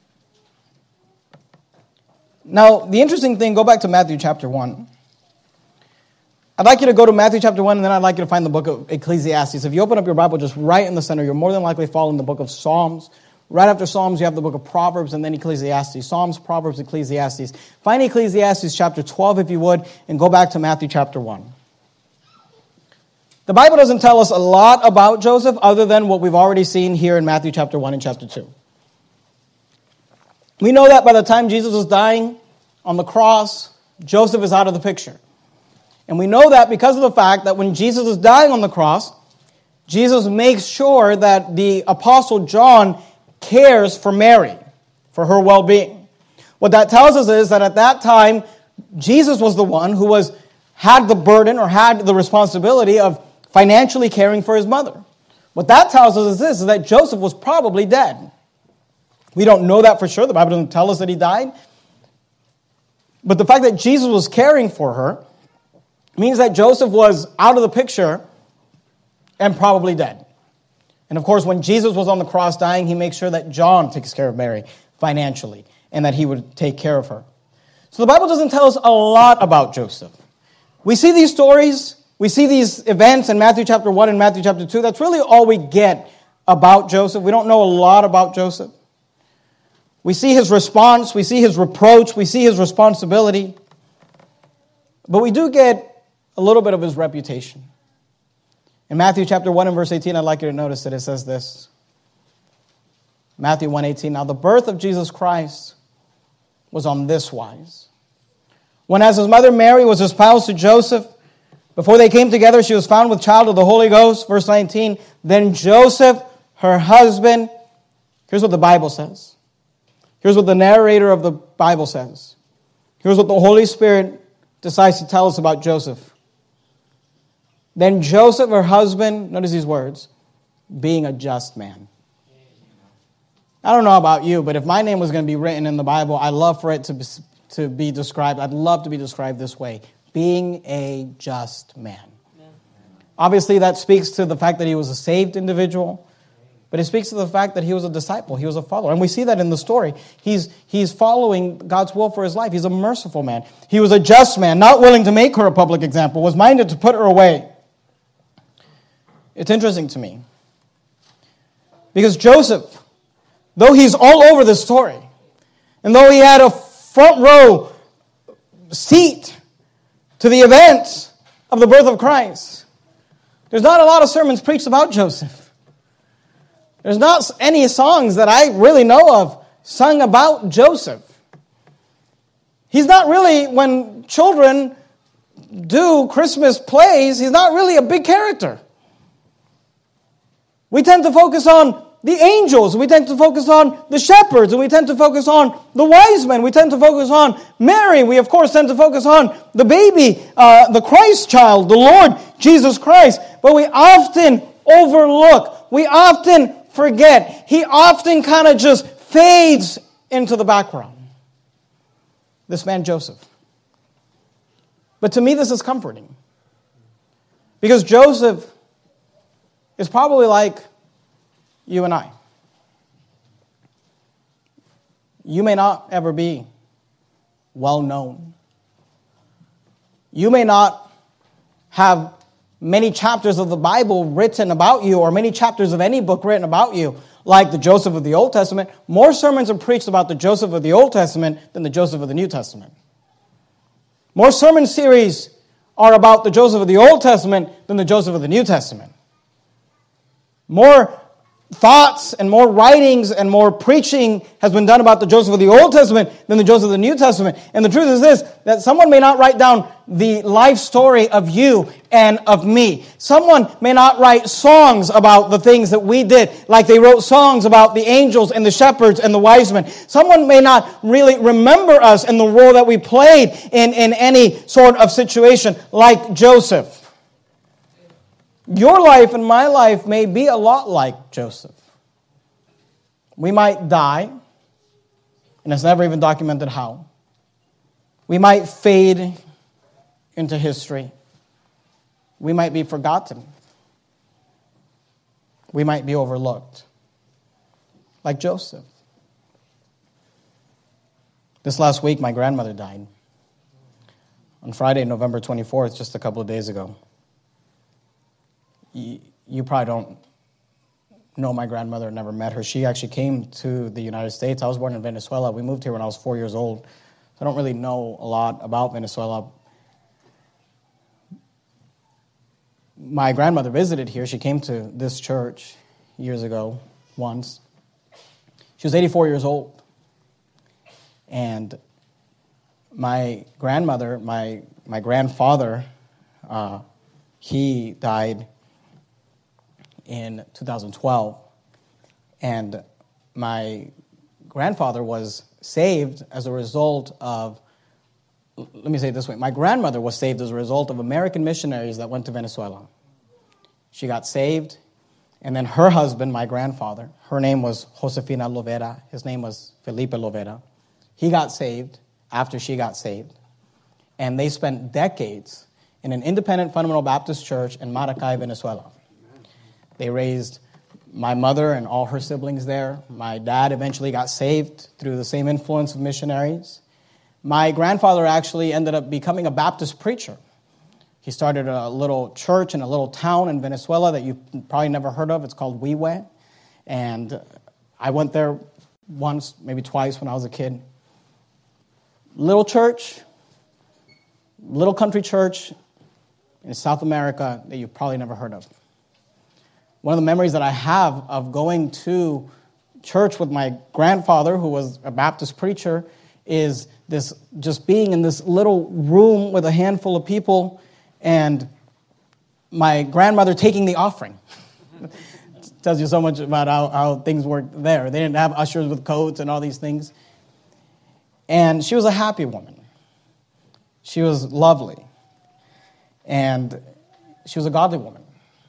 Now, the interesting thing, go back to Matthew chapter 1. I'd like you to go to Matthew chapter 1, and then I'd like you to find the book of Ecclesiastes. If you open up your Bible just right in the center, you're more than likely following the book of Psalms. Right after Psalms, you have the book of Proverbs, and then Ecclesiastes. Psalms, Proverbs, Ecclesiastes. Find Ecclesiastes chapter 12, if you would, and go back to Matthew chapter 1. The Bible doesn't tell us a lot about Joseph, other than what we've already seen here in Matthew chapter 1 and chapter 2. We know that by the time Jesus was dying on the cross, Joseph is out of the picture. And we know that because of the fact that when Jesus is dying on the cross, Jesus makes sure that the Apostle John cares for Mary, for her well-being. What that tells us is that at that time, Jesus was the one who had the burden or had the responsibility of financially caring for his mother. What that tells us is this, is that Joseph was probably dead. We don't know that for sure. The Bible doesn't tell us that he died. But the fact that Jesus was caring for her means that Joseph was out of the picture and probably dead. And of course, when Jesus was on the cross dying, he makes sure that John takes care of Mary financially and that he would take care of her. So the Bible doesn't tell us a lot about Joseph. We see these stories, we see these events in Matthew chapter 1 and Matthew chapter 2. That's really all we get about Joseph. We don't know a lot about Joseph. We see his response, we see his reproach, we see his responsibility. But we do get a little bit of his reputation. In Matthew chapter 1 and verse 18, I'd like you to notice that it says this. Matthew 1:18, now the birth of Jesus Christ was on this wise. When as his mother Mary was espoused to Joseph, before they came together, she was found with child of the Holy Ghost. Verse 19, then Joseph, her husband, here's what the Bible says. Here's what the narrator of the Bible says. Here's what the Holy Spirit decides to tell us about Joseph. Then Joseph, her husband, notice these words, being a just man. I don't know about you, but if my name was going to be written in the Bible, I'd love for it to be described. I'd love to be described this way, being a just man. Yeah. Obviously, that speaks to the fact that he was a saved individual, but it speaks to the fact that he was a disciple, he was a follower. And we see that in the story. He's following God's will for his life. He's a merciful man. He was a just man, not willing to make her a public example, was minded to put her away. It's interesting to me because Joseph, though he's all over this story, and though he had a front row seat to the events of the birth of Christ, there's not a lot of sermons preached about Joseph. There's not any songs that I really know of sung about Joseph. He's not really, when children do Christmas plays, he's not really a big character. We tend to focus on the angels, we tend to focus on the shepherds, and we tend to focus on the wise men, we tend to focus on Mary, we of course tend to focus on the baby, the Christ child, the Lord Jesus Christ, but we often overlook, we often forget, he often kind of just fades into the background. This man Joseph. But to me this is comforting, because Joseph is probably like you and I. You may not ever be well known. You may not have many chapters of the Bible written about you or many chapters of any book written about you like the Joseph of the Old Testament. More sermons are preached about the Joseph of the Old Testament than the Joseph of the New Testament. More sermon series are about the Joseph of the Old Testament than the Joseph of the New Testament. More thoughts and more writings and more preaching has been done about the Joseph of the Old Testament than the Joseph of the New Testament. And the truth is this, that someone may not write down the life story of you and of me. Someone may not write songs about the things that we did, like they wrote songs about the angels and the shepherds and the wise men. Someone may not really remember us and the role that we played in any sort of situation like Joseph. Your life and my life may be a lot like Joseph. We might die, and it's never even documented how. We might fade into history. We might be forgotten. We might be overlooked, like Joseph. This last week, my grandmother died. On Friday, November 24th, just a couple of days ago. You probably don't know my grandmother, never met her. She actually came to the United States. I was born in Venezuela. We moved here when I was 4 years old. So I don't really know a lot about Venezuela. My grandmother visited here. She came to this church years ago, once. She was 84 years old. And my grandmother, my grandfather, he died in 2012. And my grandfather was saved as a result of, let me say it this way, my grandmother was saved as a result of American missionaries that went to Venezuela. She got saved, and then her husband, my grandfather, her name was Josefina Lovera, his name was Felipe Lovera. He got saved after she got saved, and they spent decades in an independent fundamental Baptist church in Maracay, Venezuela. They raised my mother and all her siblings there. My dad eventually got saved through the same influence of missionaries. My grandfather actually ended up becoming a Baptist preacher. He started a little church in a little town in Venezuela that you've probably never heard of. It's called Huehue. And I went there once, maybe twice when I was a kid. Little church, little country church in South America that you've probably never heard of. One of the memories that I have of going to church with my grandfather, who was a Baptist preacher, is this just being in this little room with a handful of people and my grandmother taking the offering. Tells you so much about how things worked there. They didn't have ushers with coats and all these things. And she was a happy woman. She was lovely. And she was a godly woman.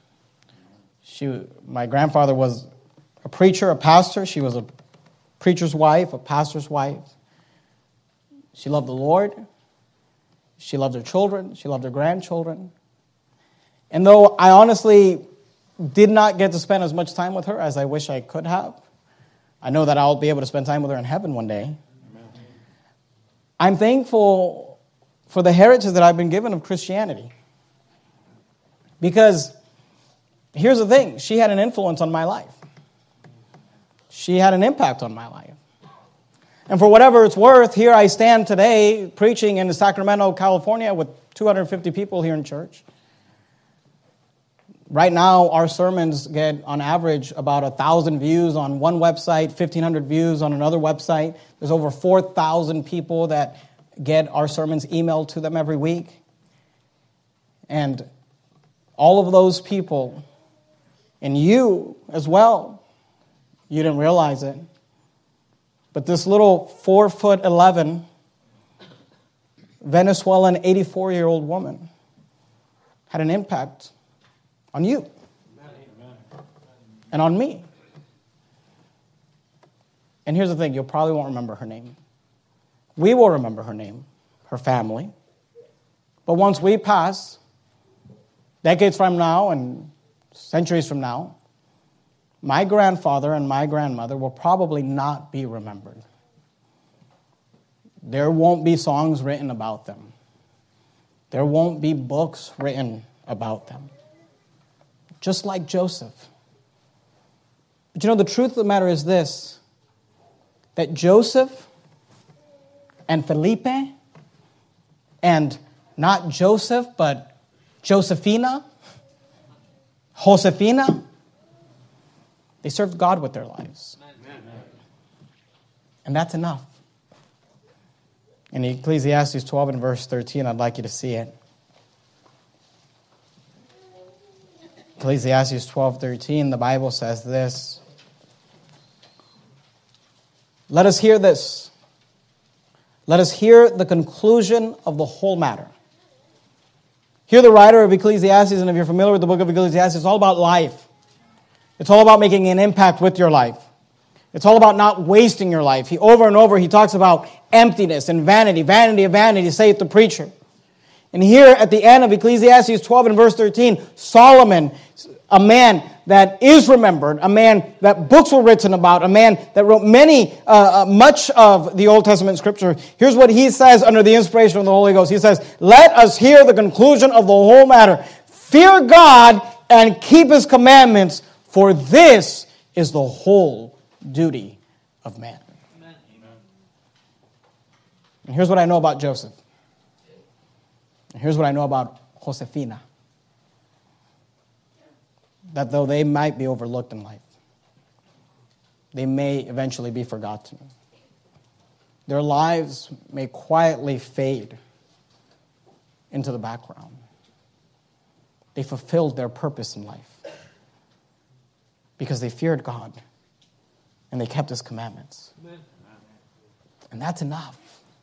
My grandfather was a preacher, a pastor. She was a preacher's wife, a pastor's wife. She loved the Lord. She loved her children. She loved her grandchildren. And though I honestly did not get to spend as much time with her as I wish I could have, I know that I'll be able to spend time with her in heaven one day. Amen. I'm thankful for the heritage that I've been given of Christianity. Because here's the thing, she had an influence on my life. She had an impact on my life. And for whatever it's worth, here I stand today preaching in Sacramento, California with 250 people here in church. Right now, our sermons get, on average, about 1,000 views on one website, 1,500 views on another website. There's over 4,000 people that get our sermons emailed to them every week. And all of those people, and you as well, you didn't realize it, but this little 4'11" Venezuelan 84-year-old woman had an impact on you and on me. And here's the thing, you probably won't remember her name. We will remember her name, her family. But once we pass, decades from now and centuries from now, my grandfather and my grandmother will probably not be remembered. There won't be songs written about them. There won't be books written about them. Just like Joseph. But you know, the truth of the matter is this, that Joseph and Felipe, and not Joseph, but Josefina, they served God with their lives. And that's enough. In Ecclesiastes 12 and verse 13, I'd like you to see it. Ecclesiastes 12:13, the Bible says this. Let us hear this. Let us hear the conclusion of the whole matter. Here the writer of Ecclesiastes, and if you're familiar with the book of Ecclesiastes, it's all about life. It's all about making an impact with your life. It's all about not wasting your life. Over and over, he talks about emptiness and vanity, vanity of vanity, saith the preacher. And here at the end of Ecclesiastes 12 and verse 13, Solomon, a man that is remembered, a man that books were written about, a man that wrote much of the Old Testament scripture. Here's what he says under the inspiration of the Holy Ghost. He says, let us hear the conclusion of the whole matter. Fear God and keep his commandments, for this is the whole duty of man. Amen. And here's what I know about Joseph. And here's what I know about Josefina. That though they might be overlooked in life, they may eventually be forgotten. Their lives may quietly fade into the background. They fulfilled their purpose in life. because they feared God and they kept his commandments. Amen. And that's enough.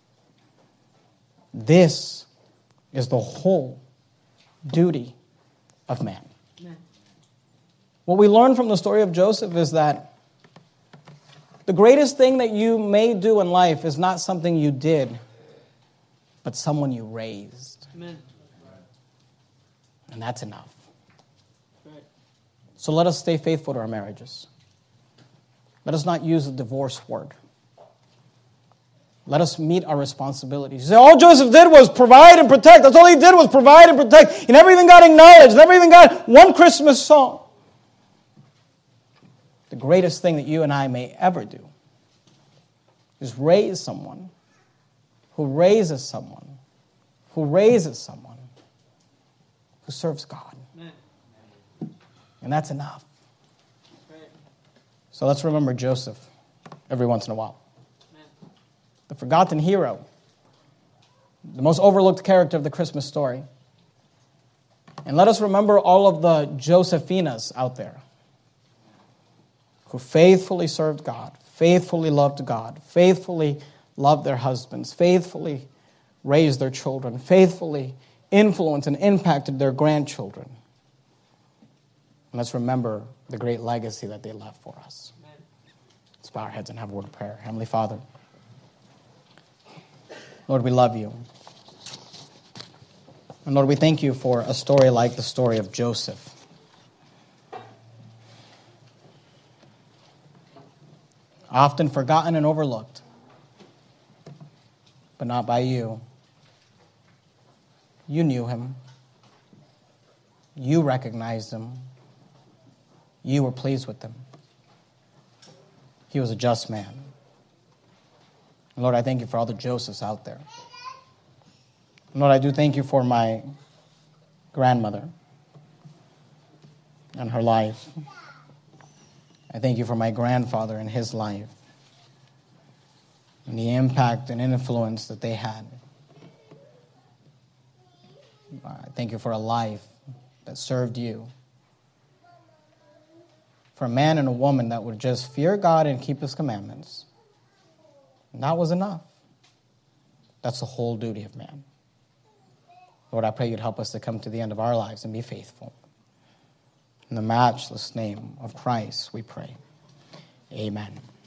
This is the whole duty of man. Amen. What we learn from the story of Joseph is that the greatest thing that you may do in life is not something you did, but someone you raised. Amen. And that's enough. Right. So let us stay faithful to our marriages. Let us not use the divorce word. Let us meet our responsibilities. You say, all Joseph did was provide and protect. That's all he did was provide and protect. And everything got acknowledged. And everything got one Christmas song. The greatest thing that you and I may ever do is raise someone who raises someone who raises someone who serves God. Amen. And that's enough. Right. So let's remember Joseph every once in a while. Amen. The forgotten hero, the most overlooked character of the Christmas story. And let us remember all of the Josephinas out there who faithfully served God, faithfully loved God, faithfully loved their husbands, faithfully raised their children, faithfully influenced and impacted their grandchildren. And let's remember the great legacy that they left for us. Amen. Let's bow our heads and have a word of prayer. Heavenly Father, Lord, we love you. And Lord, we thank you for a story like the story of Joseph. Often forgotten and overlooked, but not by you. You knew him. You recognized him. You were pleased with him. He was a just man. And Lord, I thank you for all the Josephs out there. And Lord, I do thank you for my grandmother and her life. I thank you for my grandfather and his life and the impact and influence that they had. I thank you for a life that served you. For a man and a woman that would just fear God and keep his commandments. And that was enough. That's the whole duty of man. Lord, I pray you'd help us to come to the end of our lives and be faithful. In the matchless name of Christ, we pray. Amen.